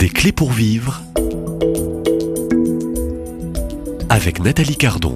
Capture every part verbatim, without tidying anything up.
Des clés pour vivre avec Nathalie Cardon.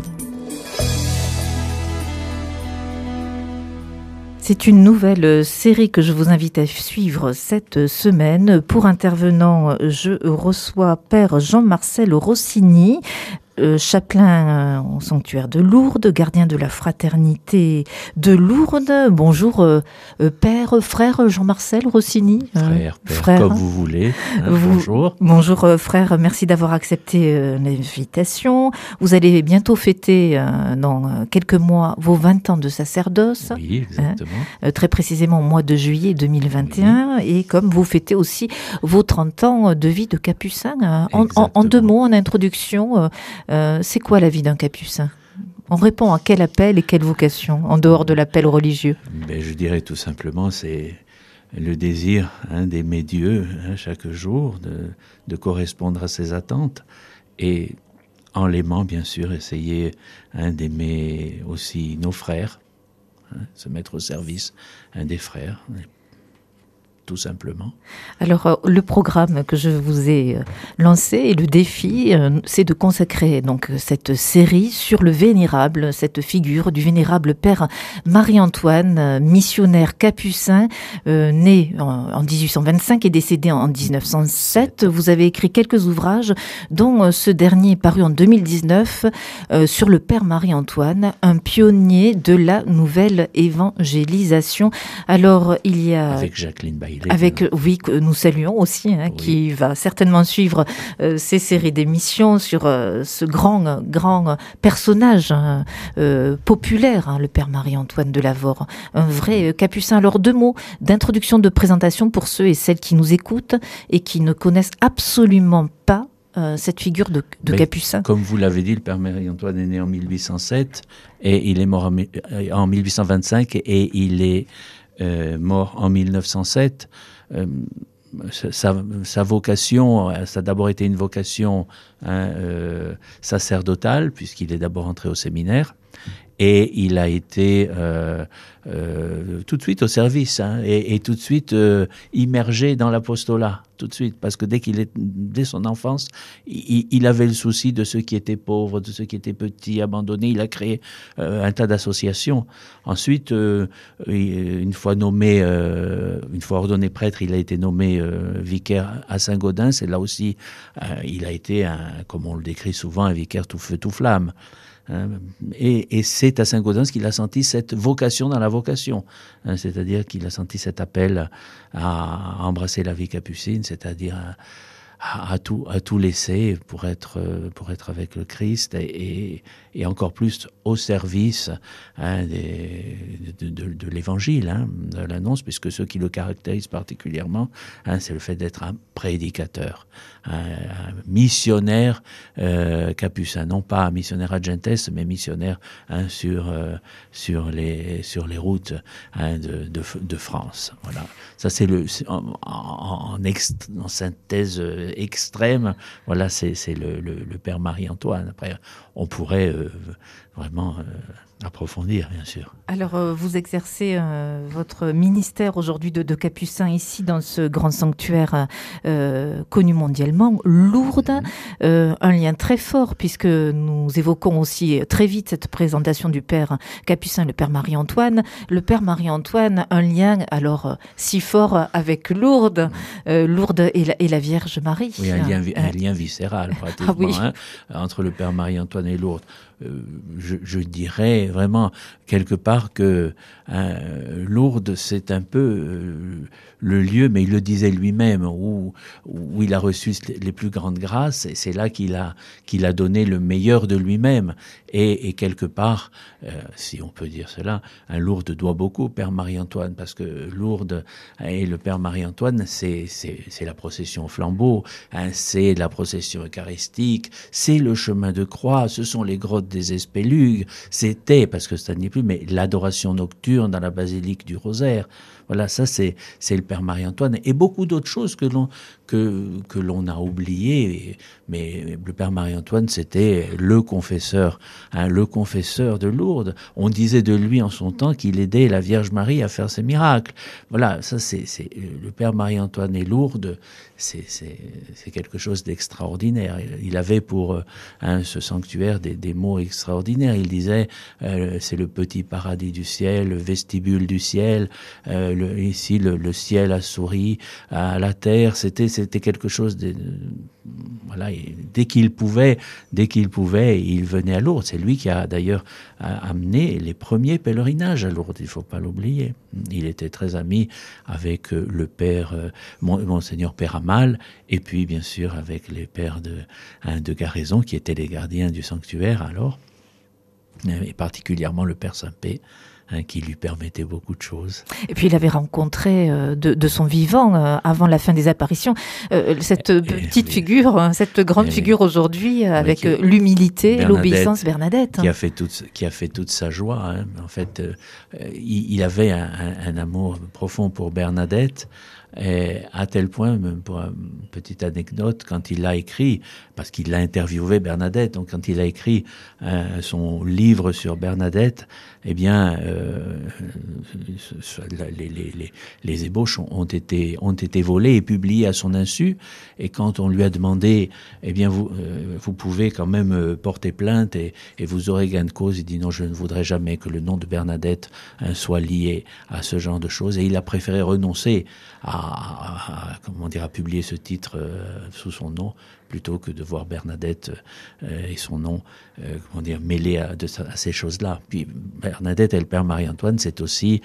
C'est une nouvelle série que je vous invite à suivre cette semaine. Pour intervenant, je reçois Père Jean-Marcel Rossini, Euh, chapelain euh, au sanctuaire de Lourdes, gardien de la fraternité de Lourdes. Bonjour, euh, euh, père, frère Jean-Marcel Rossini. Euh, frère, père, frère, comme vous voulez. Hein, vous, bonjour. Bonjour, euh, frère. Merci d'avoir accepté euh, l'invitation. Vous allez bientôt fêter, euh, dans quelques mois, vos vingt ans de sacerdoce. Oui, exactement. Hein, euh, très précisément au mois de juillet deux mille vingt et un. Oui. Et comme vous fêtez aussi vos trente ans de vie de capucin. Hein, en, en, en deux mots, en introduction, euh, Euh, c'est quoi la vie d'un capucin ? On répond à quel appel et quelle vocation, en dehors de l'appel religieux ? Ben, je dirais tout simplement, c'est le désir hein, d'aimer Dieu hein, chaque jour, de, de correspondre à ses attentes, et en l'aimant, bien sûr, essayer hein, d'aimer aussi nos frères, hein, se mettre au service hein, des frères, tout simplement. Alors, euh, le programme que je vous ai euh, lancé et le défi, euh, c'est de consacrer donc cette série sur le vénérable, cette figure du vénérable Père Marie-Antoine, euh, missionnaire capucin, euh, né en, en dix-huit cent vingt-cinq et décédé en dix-neuf cent sept. Vous avez écrit quelques ouvrages, dont euh, ce dernier paru en deux mille dix-neuf euh, sur le Père Marie-Antoine, un pionnier de la nouvelle évangélisation. Alors, il y a... Avec Jacqueline Bailly. Avec, oui, que nous saluons aussi, hein, oui. Qui va certainement suivre euh, ces séries d'émissions sur euh, ce grand, grand personnage hein, euh, populaire, hein, le Père Marie-Antoine de Lavaur, un vrai euh, capucin. Alors, deux mots d'introduction, de présentation pour ceux et celles qui nous écoutent et qui ne connaissent absolument pas euh, cette figure de, de Mais, capucin. Comme vous l'avez dit, le Père Marie-Antoine est né en mille huit cent sept et il est mort en, en mille huit cent vingt-cinq et il est Euh, mort en mille neuf cent sept. Euh, sa, sa vocation, ça a d'abord été une vocation hein, euh, sacerdotale, puisqu'il est d'abord entré au séminaire, et il a été euh, euh, tout de suite au service, hein, et, et tout de suite euh, immergé dans l'apostolat, tout de suite, parce que dès qu'il est, dès son enfance, il, il avait le souci de ceux qui étaient pauvres, de ceux qui étaient petits, abandonnés. Il a créé euh, un tas d'associations. Ensuite, euh, une fois nommé, euh, une fois ordonné prêtre, il a été nommé euh, vicaire à Saint-Gaudens, et là aussi, euh, il a été, un, comme on le décrit souvent, un vicaire tout feu, tout flamme. Et, et c'est à Saint-Gaudens qu'il a senti cette vocation dans la vocation, hein, c'est-à-dire qu'il a senti cet appel à embrasser la vie capucine, c'est-à-dire à, à, tout, à tout laisser pour être, pour être avec le Christ et, et, et encore plus au service hein, des, de, de, de l'évangile, hein, de l'annonce, puisque ce qui le caractérise particulièrement, hein, c'est le fait d'être un prédicateur, un, un missionnaire euh, capucin, non pas un missionnaire ad gentes, mais missionnaire hein, sur, euh, sur, les, sur les routes hein, de, de, de France. Voilà. Ça, c'est le, en, en, en, ext, en synthèse extrême, voilà, c'est, c'est le, le, le Père Marie-Antoine. Après, on pourrait euh, vraiment... Euh, approfondir, bien sûr. Alors, euh, vous exercez euh, votre ministère aujourd'hui de, de capucin ici dans ce grand sanctuaire euh, connu mondialement, Lourdes, euh, un lien très fort puisque nous évoquons aussi très vite cette présentation du Père capucin, le Père Marie-Antoine. Le Père Marie-Antoine, un lien alors euh, si fort avec Lourdes, euh, Lourdes et la, et la Vierge Marie. Oui, un lien, un lien viscéral pratiquement ah, oui. hein, entre le Père Marie-Antoine et Lourdes. Euh, je, je dirais vraiment quelque part que hein, Lourdes c'est un peu euh, le lieu, mais il le disait lui-même, où, où il a reçu les plus grandes grâces, et c'est là qu'il a, qu'il a donné le meilleur de lui-même. Et, et quelque part, euh, si on peut dire cela, un Lourdes doit beaucoup au Père Marie-Antoine, parce que Lourdes et le Père Marie-Antoine, c'est, c'est, c'est la procession au flambeau, hein, c'est la procession eucharistique, c'est le chemin de croix, ce sont les grottes des Espélugues, c'était, parce que ça n'est plus, mais l'adoration nocturne dans la basilique du Rosaire. Voilà, ça c'est c'est le Père Marie-Antoine et beaucoup d'autres choses que l'on que que l'on a oubliées. Mais le Père Marie-Antoine, c'était le confesseur, hein, le confesseur de Lourdes. On disait de lui en son temps qu'il aidait la Vierge Marie à faire ses miracles. Voilà, ça c'est c'est le Père Marie-Antoine et Lourdes, c'est c'est c'est quelque chose d'extraordinaire. Il avait pour hein, ce sanctuaire des des mots extraordinaires. Il disait euh, c'est le petit paradis du ciel, le vestibule du ciel. Euh, le, ici le, le ciel a souri à la terre. C'était c'était quelque chose de voilà. Et dès qu'il pouvait, dès qu'il pouvait, il venait à Lourdes. C'est lui qui a d'ailleurs amené les premiers pèlerinages à Lourdes. Il faut pas l'oublier. Il était très ami avec le père euh, Monseigneur Péramal et puis bien sûr avec les pères de hein, de Garaison qui étaient les gardiens du sanctuaire alors, et particulièrement le père Saint-Pé. Hein, qui lui permettait beaucoup de choses. Et puis il avait rencontré euh, de, de son vivant, euh, avant la fin des apparitions, euh, cette et, petite et, figure, oui. cette grande et, figure aujourd'hui, euh, avec qui, l'humilité, l'obéissance, Bernadette. Qui a fait toute, qui a fait toute sa joie. Hein. En fait, euh, il, il avait un, un, un amour profond pour Bernadette. Et à tel point, même pour une petite anecdote, quand il l'a écrit, parce qu'il l'a interviewé Bernadette, donc quand il a écrit euh, son livre sur Bernadette, eh bien, euh, les, les, les, les ébauches ont été, ont été volées et publiées à son insu. Et quand on lui a demandé, eh bien, vous, euh, vous pouvez quand même porter plainte et, et vous aurez gain de cause, il dit non, je ne voudrais jamais que le nom de Bernadette hein, soit lié à ce genre de choses. Et il a préféré renoncer à À, à, comment dire, à publier ce titre euh, sous son nom plutôt que de voir Bernadette euh, et son nom euh, comment dire, mêlés à, de, à ces choses-là. Puis Bernadette et le Père Marie-Antoine, c'est aussi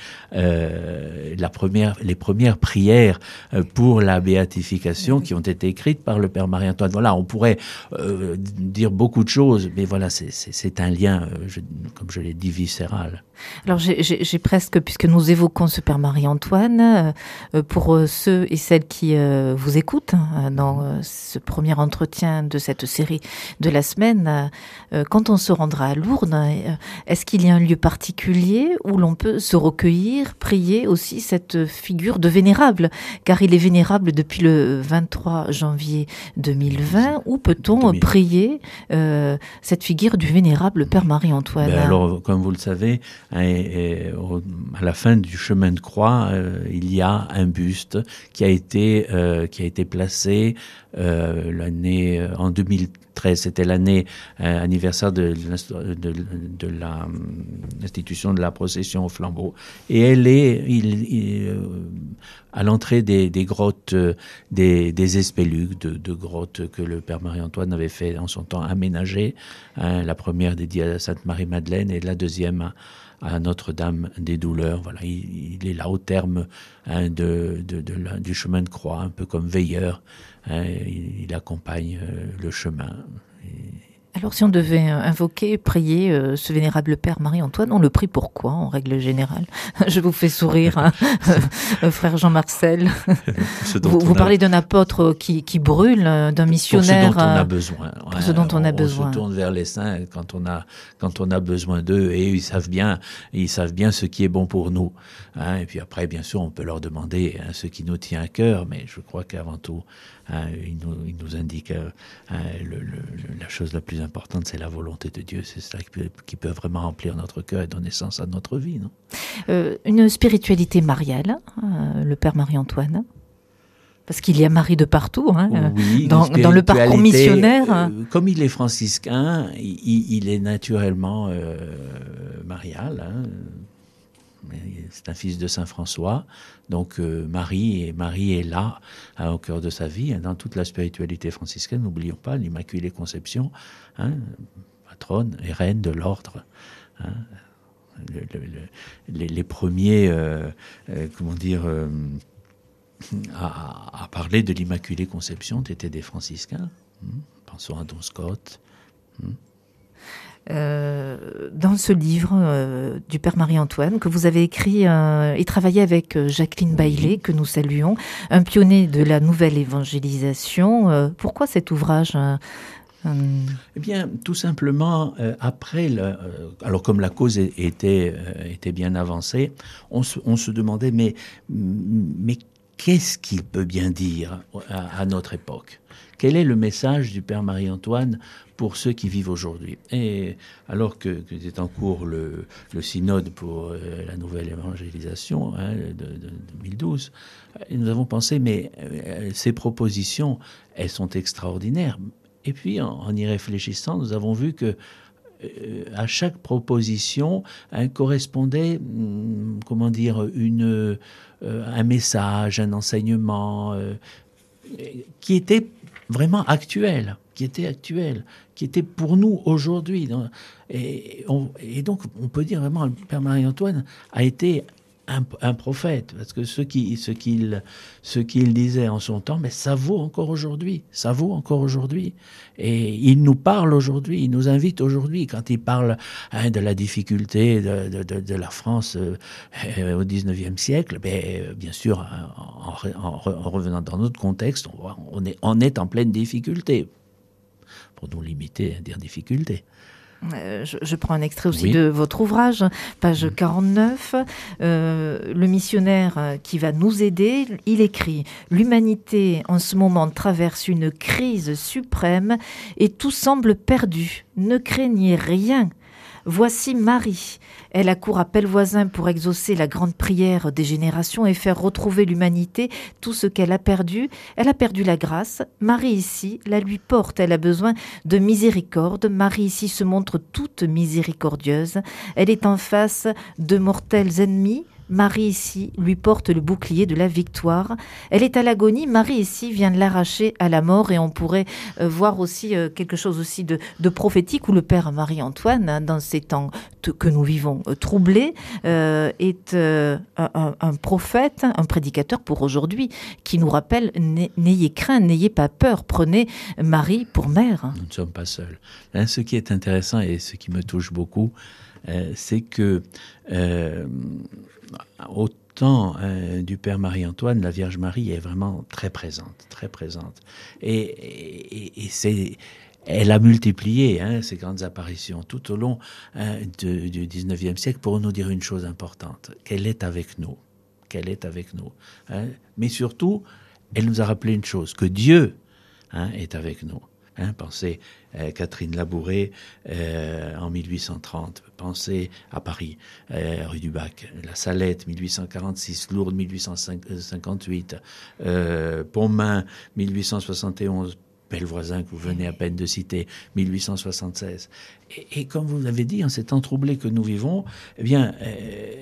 euh, la première, les premières prières euh, pour la béatification mmh. qui ont été écrites par le Père Marie-Antoine. Voilà, on pourrait euh, dire beaucoup de choses, mais voilà, c'est, c'est, c'est un lien, euh, je, comme je l'ai dit, viscéral. Alors j'ai, j'ai, j'ai presque, puisque nous évoquons ce Père Marie-Antoine, euh, pour euh, ceux et celles qui euh, vous écoutent euh, dans euh, ce premier entretien de cette série de la semaine, euh, quand on se rendra à Lourdes, euh, est-ce qu'il y a un lieu particulier où l'on peut se recueillir, prier aussi cette figure de vénérable, car il est vénérable depuis le vingt-trois janvier deux mille vingt, où peut-on prier euh, cette figure du vénérable Père Marie-Antoine? Ben alors, comme vous le savez, Et, et, au, à la fin du chemin de croix, euh, il y a un buste qui a été euh, qui a été placé euh, l'année euh, en deux mille treize. C'était l'année euh, anniversaire de, de, de, de la l'institution de la procession au flambeau. Et elle est il, il, euh, à l'entrée des, des grottes euh, des, des Espelugues, de, de grottes que le Père Marie-Antoine avait fait en son temps aménager. Hein, la première dédiée à Sainte Marie-Madeleine et la deuxième à à Notre-Dame des Douleurs. Voilà, il, il est là au terme hein, de, de, de la, du chemin de croix, un peu comme veilleur. Hein, il, il accompagne euh, le chemin. Et... Alors, si on devait invoquer, prier euh, ce vénérable Père Marie-Antoine, on le prie pourquoi, en règle générale? Je vous fais sourire, hein, frère Jean-Marcel. Vous, vous parlez a... d'un apôtre qui, qui brûle, d'un missionnaire. Pour ce dont on a besoin. Pour ouais, ce dont on a on, besoin. On se tourne vers les saints quand on a, quand on a besoin d'eux, et ils savent bien, ils savent bien ce qui est bon pour nous. Hein, et puis après, bien sûr, on peut leur demander hein, ce qui nous tient à cœur, mais je crois qu'avant tout, hein, ils, nous, ils nous indiquent euh, hein, le, le, la chose la plus importante, c'est la volonté de Dieu. C'est ça qui peut, qui peut vraiment remplir notre cœur et donner sens à notre vie, non? Euh, une spiritualité mariale, euh, le Père Marie-Antoine, parce qu'il y a Marie de partout, hein, oui, dans, dans le parcours missionnaire. Euh, comme il est franciscain, il, il est naturellement euh, marial. Hein. C'est un fils de Saint François, donc euh, Marie, et Marie est là, hein, au cœur de sa vie, hein, dans toute la spiritualité franciscaine. N'oublions pas l'Immaculée Conception, hein, patronne et reine de l'ordre. Hein, le, le, le, les, les premiers, euh, euh, comment dire, euh, à, à parler de l'Immaculée Conception étaient des franciscains. Hein, pensons à Don Scott. Hein. Euh, dans ce livre euh, du Père Marie-Antoine que vous avez écrit euh, et travaillé avec euh, Jacqueline Baillet, que nous saluons, un pionnier de la nouvelle évangélisation. Euh, pourquoi cet ouvrage euh, Hum. Eh bien, tout simplement, euh, après, le, euh, alors comme la cause était, euh, était bien avancée, on se, on se demandait, mais, mais qu'est-ce qu'il peut bien dire à, à notre époque ? Quel est le message du Père Marie-Antoine pour ceux qui vivent aujourd'hui ? Et alors que, que est en cours le, le synode pour euh, la nouvelle évangélisation hein, de, de, de deux mille douze, nous avons pensé, mais euh, ces propositions, elles sont extraordinaires. Et puis, en, en y réfléchissant, nous avons vu que euh, à chaque proposition hein, correspondait, hum, comment dire, une, euh, un message, un enseignement euh, qui était vraiment actuel, qui était actuel, qui était pour nous aujourd'hui. Et, on, et donc, on peut dire vraiment, le Père Marie-Antoine a été un, un prophète, parce que ce qu'il ce qu'il, ce qu'il disait en son temps, mais ça vaut encore aujourd'hui, ça vaut encore aujourd'hui. Et il nous parle aujourd'hui, il nous invite aujourd'hui, quand il parle hein, de la difficulté de, de, de, de la France euh, au dix-neuvième siècle, ben, bien sûr, en, en, en revenant dans notre contexte, on, voit, on, est, on est en pleine difficulté, pour nous limiter à dire difficulté. Euh, je, je prends un extrait aussi oui. de votre ouvrage, page quarante-neuf. Euh, le missionnaire qui va nous aider, il écrit « L'humanité en ce moment traverse une crise suprême et tout semble perdu. Ne craignez rien. Voici Marie. Elle accourt à pelle voisin pour exaucer la grande prière des générations et faire retrouver l'humanité tout ce qu'elle a perdu. Elle a perdu la grâce. Marie ici la lui porte. Elle a besoin de miséricorde. Marie ici se montre toute miséricordieuse. Elle est en face de mortels ennemis. Marie ici lui porte le bouclier de la victoire. Elle est à l'agonie. Marie ici vient de l'arracher à la mort. Et on pourrait euh, voir aussi euh, quelque chose aussi de, de prophétique où le Père Marie-Antoine, hein, dans ces temps t- que nous vivons euh, troublés, euh, est euh, un, un prophète, un prédicateur pour aujourd'hui, qui nous rappelle n'ayez crainte, n'ayez pas peur, prenez Marie pour mère. Nous ne sommes pas seuls. Hein, ce qui est intéressant et ce qui me touche beaucoup, euh, c'est que euh, au temps euh, du Père Marie-Antoine, la Vierge Marie est vraiment très présente, très présente. Et, et, et c'est, elle a multiplié hein, ces grandes apparitions tout au long hein, de, du dix-neuvième siècle pour nous dire une chose importante, qu'elle est avec nous, qu'elle est avec nous. Hein. Mais surtout, elle nous a rappelé une chose, que Dieu hein, est avec nous. Hein, pensez euh, Catherine Labouré euh, en mille huit cent trente, pensez à Paris, euh, rue du Bac, La Salette, mille huit cent quarante-six, Lourdes, mille huit cent cinquante-huit, euh, Pontmain, mille huit cent soixante et onze, Pellevoisin, que vous venez à peine de citer, mille huit cent soixante-seize. Et, et comme vous l'avez dit, en ces temps troublés que nous vivons, eh bien... Euh,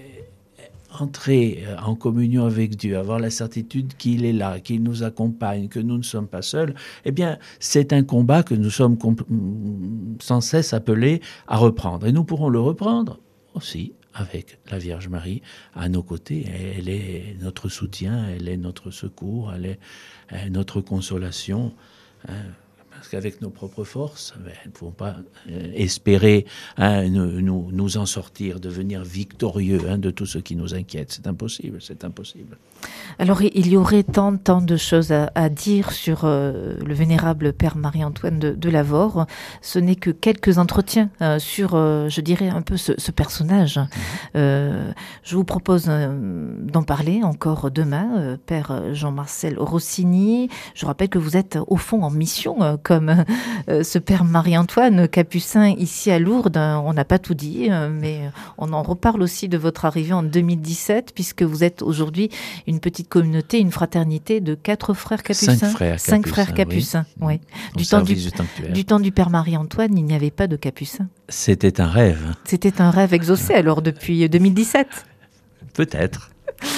entrer en communion avec Dieu, avoir la certitude qu'il est là, qu'il nous accompagne, que nous ne sommes pas seuls, eh bien, c'est un combat que nous sommes comp- sans cesse appelés à reprendre. Et nous pourrons le reprendre aussi avec la Vierge Marie à nos côtés. Elle est notre soutien, elle est notre secours, elle est notre consolation. Hein. Parce qu'avec nos propres forces, ben, nous ne pouvons pas euh, espérer hein, nous, nous, nous en sortir, devenir victorieux hein, de tout ce qui nous inquiète. C'est impossible, c'est impossible. Alors, il y aurait tant, tant de choses à, à dire sur euh, le vénérable Père Marie-Antoine de, de Lavaur. Ce n'est que quelques entretiens euh, sur, euh, je dirais, un peu ce, ce personnage. Mmh. Euh, je vous propose euh, d'en parler encore demain, euh, Père Jean-Marcel Rossini. Je rappelle que vous êtes au fond en mission, euh, comme euh, ce Père Marie-Antoine Capucin ici à Lourdes. On n'a pas tout dit, euh, mais on en reparle aussi de votre arrivée en deux mille dix-sept, puisque vous êtes aujourd'hui une petite communauté, une fraternité de quatre frères capucins. Cinq frères Cinq capucins, frères capucins, oui. oui. Du, temps du, du temps du Père Marie-Antoine, il n'y avait pas de capucins. C'était un rêve. C'était un rêve exaucé, alors, depuis deux mille dix-sept. Peut-être.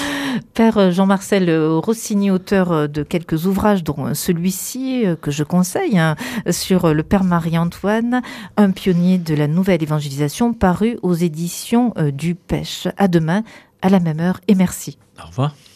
Père Jean-Marcel Rossini, auteur de quelques ouvrages, dont celui-ci que je conseille, hein, sur le Père Marie-Antoine, un pionnier de la nouvelle évangélisation, paru aux éditions du Pêche. À demain, à la même heure, et merci. Au revoir.